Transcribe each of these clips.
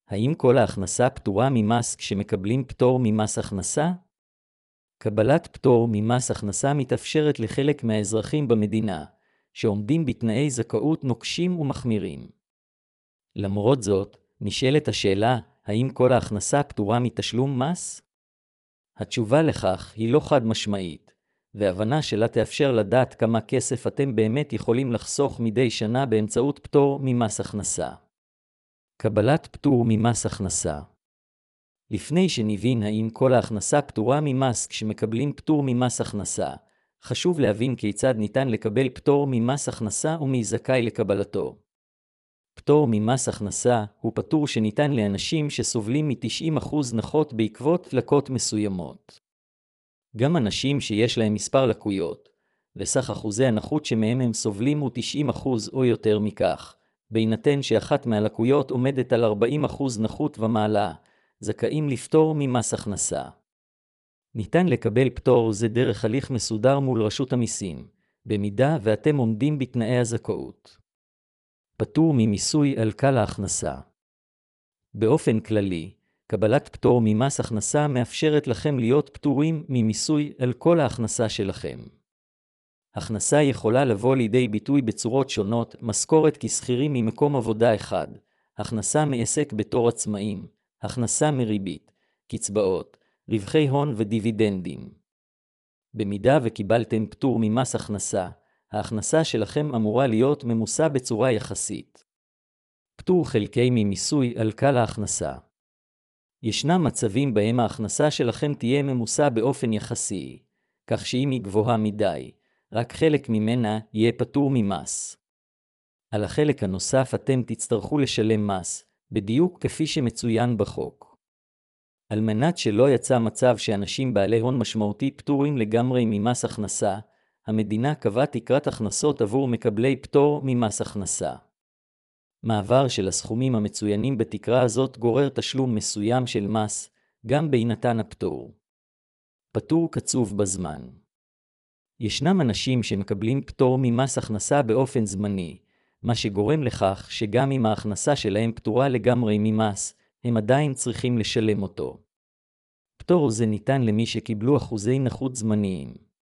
האם כל ההכנסה פטורה ממס כשמקבלים פטור ממס הכנסה? קבלת פטור ממס הכנסה מתאפשרת לחלק מהאזרחים במדינה, שעומדים בתנאי זכאות נוקשים ומחמירים. למרות זאת, נשאלת השאלה, האם כל ההכנסה פטורה מתשלום מס? התשובה לכך היא לא חד משמעית, והבנה שלה תאפשר לדעת כמה כסף אתם באמת יכולים לחסוך מדי שנה באמצעות פטור ממס הכנסה. קבלת פטור ממס הכנסה. לפני שנבין האם כל ההכנסה פטורה ממס כשמקבלים פטור ממס הכנסה, חשוב להבין כיצד ניתן לקבל פטור ממס הכנסה ומי זכאי לקבלתו. פטור ממס הכנסה הוא פטור שניתן לאנשים שסובלים מ-90% נכות בעקבות לקות מסוימות. גם אנשים שיש להם מספר לקויות, וסך אחוזי הנכות שמהם הם סובלים הוא 90% או יותר מכך, בהינתן שאחת מהלקויות עומדת על 40% נכות ומעלה, זכאים לפטור ממס הכנסה. ניתן לקבל פטור זה דרך הליך מסודר מול רשות המיסים, במידה ואתם עומדים בתנאי הזכאות. פטור ממיסוי על כלל ההכנסה. באופן כללי, קבלת פטור ממס הכנסה מאפשרת לכם להיות פטורים ממיסוי על כל ההכנסה שלכם. הכנסה יכולה לבוא לידי ביטוי בצורות שונות, משכורת כשכירים ממקום עבודה אחד, הכנסה מעסק בתור עצמאים, הכנסה מריבית, קצבאות, רווחי הון ודיבידנדים. במידה וקיבלתם פטור ממס הכנסה, ההכנסה שלכם אמורה להיות ממוסה בצורה יחסית. פטור חלקי ממיסוי על כלל ההכנסה. ישנם מצבים בהם ההכנסה שלכם תהיה ממוסה באופן יחסי, כך שאם היא גבוהה מדי, רק חלק ממנה יהיה פטור ממס. על החלק הנוסף אתם תצטרכו לשלם מס, בדיוק כפי שמצוין בחוק. על מנת שלא יצא מצב שאנשים בעלי הון משמעותי פטורים לגמרי ממס הכנסה, המדינה קבעה תקרת הכנסות עבור מקבלי פטור ממס הכנסה. מעבר של הסכומים המצוינים בתקרה הזאת גורר תשלום מסוים של מס, גם בהינתן הפטור. פטור קצוב בזמן. ישנם אנשים שמקבלים פטור ממס הכנסה באופן זמני, מה שגורם לכך שגם אם ההכנסה שלהם פטורה לגמרי ממס, הם עדיין צריכים לשלם אותו. פטור זה ניתן למי שקיבלו אחוזי נכות זמניים.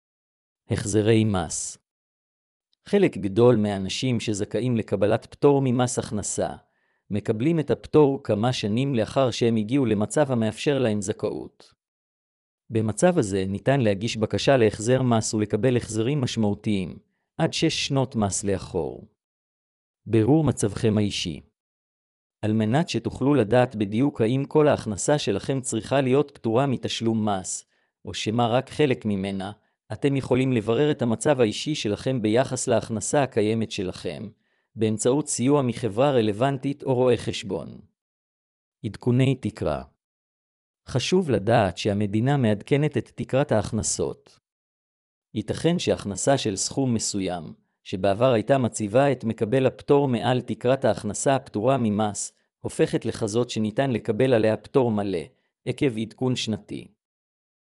החזרי מס. חלק גדול מהאנשים שזכאים לקבלת פטור ממס הכנסה, מקבלים את הפטור כמה שנים לאחר שהם הגיעו למצב המאפשר להם זכאות. במצב הזה ניתן להגיש בקשה להחזר מס ולקבל החזרים משמעותיים, עד 6 שנות מס לאחור. בירור מצבכם האישי. על מנת שתוכלו לדעת בדיוק האם כל ההכנסה שלכם צריכה להיות פטורה מתשלום מס, או שמה רק חלק ממנה, אתם יכולים לברר את המצב האישי שלכם ביחס להכנסה הקיימת שלכם, באמצעות סיוע מחברה רלוונטית או רואה חשבון. עדכוני תקרה. חשוב לדעת שהמדינה מעדכנת את תקרת ההכנסות. ייתכן שהכנסה של סכום מסוים, שבעבר הייתה מציבה את מקבל הפטור מעל תקרת ההכנסה הפטורה ממס, הופכת לכזאת שניתן לקבל עליה פטור מלא, עקב עדכון שנתי.